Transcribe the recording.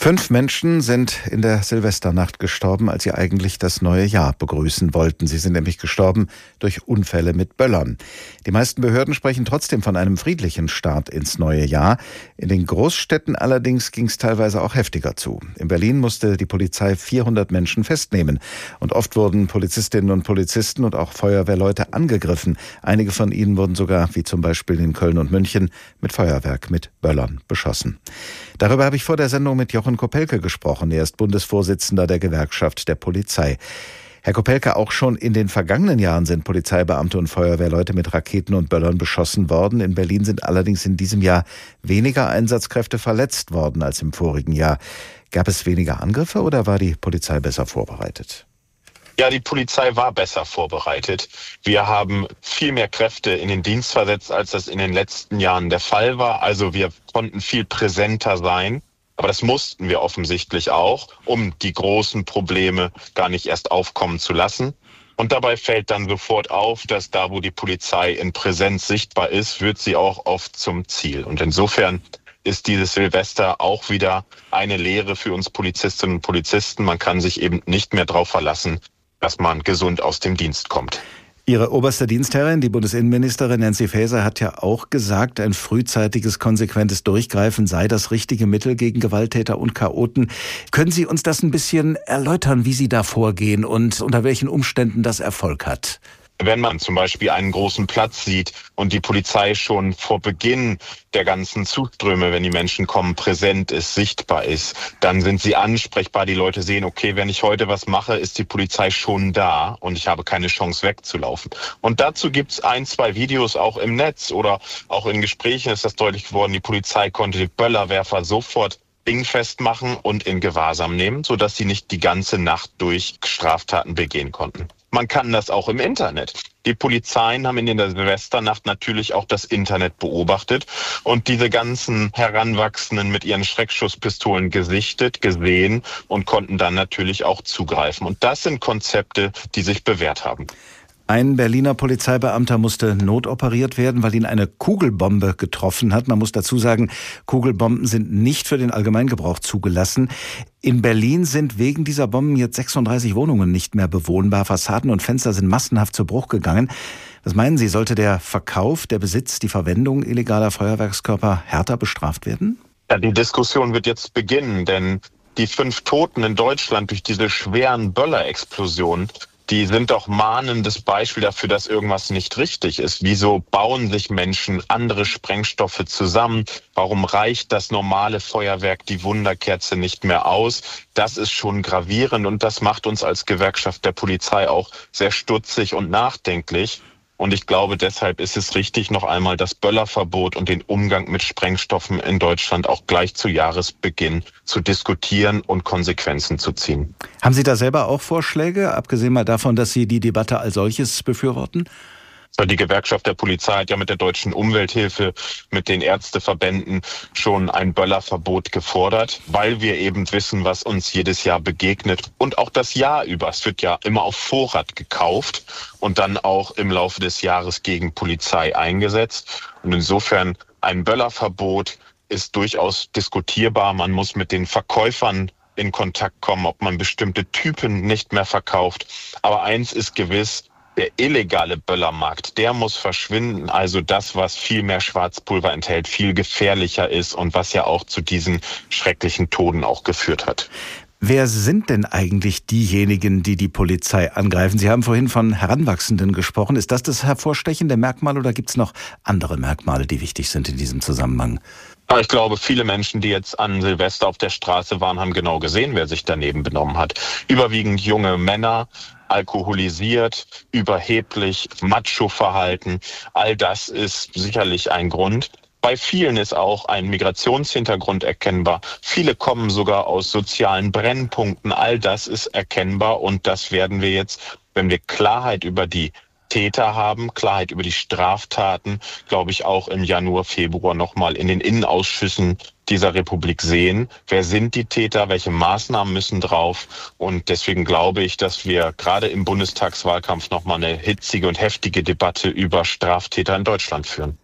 5 Menschen sind in der Silvesternacht gestorben, als sie eigentlich das neue Jahr begrüßen wollten. Sie sind nämlich gestorben durch Unfälle mit Böllern. Die meisten Behörden sprechen trotzdem von einem friedlichen Start ins neue Jahr. In den Großstädten allerdings ging es teilweise auch heftiger zu. In Berlin musste die Polizei 400 Menschen festnehmen. Und oft wurden Polizistinnen und Polizisten und auch Feuerwehrleute angegriffen. Einige von ihnen wurden sogar, wie zum Beispiel in Köln und München, mit Feuerwerk, mit Böllern beschossen. Darüber habe ich vor der Sendung mit Jochen Kopelke gesprochen. Er ist Bundesvorsitzender der Gewerkschaft der Polizei. Herr Kopelke, auch schon in den vergangenen Jahren sind Polizeibeamte und Feuerwehrleute mit Raketen und Böllern beschossen worden. In Berlin sind allerdings in diesem Jahr weniger Einsatzkräfte verletzt worden als im vorigen Jahr. Gab es weniger Angriffe oder war die Polizei besser vorbereitet? Ja, die Polizei war besser vorbereitet. Wir haben viel mehr Kräfte in den Dienst versetzt, als das in den letzten Jahren der Fall war. Also wir konnten viel präsenter sein. Aber das mussten wir offensichtlich auch, um die großen Probleme gar nicht erst aufkommen zu lassen. Und dabei fällt dann sofort auf, dass da, wo die Polizei in Präsenz sichtbar ist, wird sie auch oft zum Ziel. Und insofern ist dieses Silvester auch wieder eine Lehre für uns Polizistinnen und Polizisten. Man kann sich eben nicht mehr darauf verlassen, dass man gesund aus dem Dienst kommt. Ihre oberste Dienstherrin, die Bundesinnenministerin Nancy Faeser, hat ja auch gesagt, ein frühzeitiges, konsequentes Durchgreifen sei das richtige Mittel gegen Gewalttäter und Chaoten. Können Sie uns das ein bisschen erläutern, wie Sie da vorgehen und unter welchen Umständen das Erfolg hat? Wenn man zum Beispiel einen großen Platz sieht und die Polizei schon vor Beginn der ganzen Zuströme, wenn die Menschen kommen, präsent ist, sichtbar ist, dann sind sie ansprechbar. Die Leute sehen, okay, wenn ich heute was mache, ist die Polizei schon da und ich habe keine Chance wegzulaufen. Und dazu gibt's 1, 2 Videos auch im Netz oder auch in Gesprächen ist das deutlich geworden. Die Polizei konnte die Böllerwerfer sofort dingfest machen und in Gewahrsam nehmen, sodass sie nicht die ganze Nacht durch Straftaten begehen konnten. Man kann das auch im Internet. Die Polizeien haben in der Silvesternacht natürlich auch das Internet beobachtet und diese ganzen Heranwachsenden mit ihren Schreckschusspistolen gesichtet, gesehen und konnten dann natürlich auch zugreifen. Und das sind Konzepte, die sich bewährt haben. Ein Berliner Polizeibeamter musste notoperiert werden, weil ihn eine Kugelbombe getroffen hat. Man muss dazu sagen, Kugelbomben sind nicht für den Allgemeingebrauch zugelassen. In Berlin sind wegen dieser Bomben jetzt 36 Wohnungen nicht mehr bewohnbar. Fassaden und Fenster sind massenhaft zu Bruch gegangen. Was meinen Sie, sollte der Verkauf, der Besitz, die Verwendung illegaler Feuerwerkskörper härter bestraft werden? Ja, die Diskussion wird jetzt beginnen, denn die 5 Toten in Deutschland durch diese schweren Böllerexplosionen, die sind doch mahnendes Beispiel dafür, dass irgendwas nicht richtig ist. Wieso bauen sich Menschen andere Sprengstoffe zusammen? Warum reicht das normale Feuerwerk, die Wunderkerze, nicht mehr aus? Das ist schon gravierend und das macht uns als Gewerkschaft der Polizei auch sehr stutzig und nachdenklich. Und ich glaube, deshalb ist es richtig, noch einmal das Böllerverbot und den Umgang mit Sprengstoffen in Deutschland auch gleich zu Jahresbeginn zu diskutieren und Konsequenzen zu ziehen. Haben Sie da selber auch Vorschläge, abgesehen mal davon, dass Sie die Debatte als solches befürworten? Die Gewerkschaft der Polizei hat ja mit der Deutschen Umwelthilfe, mit den Ärzteverbänden schon ein Böllerverbot gefordert, weil wir eben wissen, was uns jedes Jahr begegnet und auch das Jahr über. Es wird ja immer auf Vorrat gekauft und dann auch im Laufe des Jahres gegen Polizei eingesetzt. Und insofern ein Böllerverbot ist durchaus diskutierbar. Man muss mit den Verkäufern in Kontakt kommen, ob man bestimmte Typen nicht mehr verkauft. Aber eins ist gewiss: Der illegale Böllermarkt, der muss verschwinden. Also das, was viel mehr Schwarzpulver enthält, viel gefährlicher ist und was ja auch zu diesen schrecklichen Toten auch geführt hat. Wer sind denn eigentlich diejenigen, die die Polizei angreifen? Sie haben vorhin von Heranwachsenden gesprochen. Ist das hervorstechende Merkmal oder gibt es noch andere Merkmale, die wichtig sind in diesem Zusammenhang? Ich glaube, viele Menschen, die jetzt an Silvester auf der Straße waren, haben genau gesehen, wer sich daneben benommen hat. Überwiegend junge Männer, alkoholisiert, überheblich, Macho-Verhalten. All das ist sicherlich ein Grund. Bei vielen ist auch ein Migrationshintergrund erkennbar. Viele kommen sogar aus sozialen Brennpunkten. All das ist erkennbar und das werden wir jetzt, wenn wir Klarheit über die Täter haben, Klarheit über die Straftaten, glaube ich, auch im Januar, Februar nochmal in den Innenausschüssen dieser Republik sehen. Wer sind die Täter? Welche Maßnahmen müssen drauf? Und deswegen glaube ich, dass wir gerade im Bundestagswahlkampf nochmal eine hitzige und heftige Debatte über Straftäter in Deutschland führen.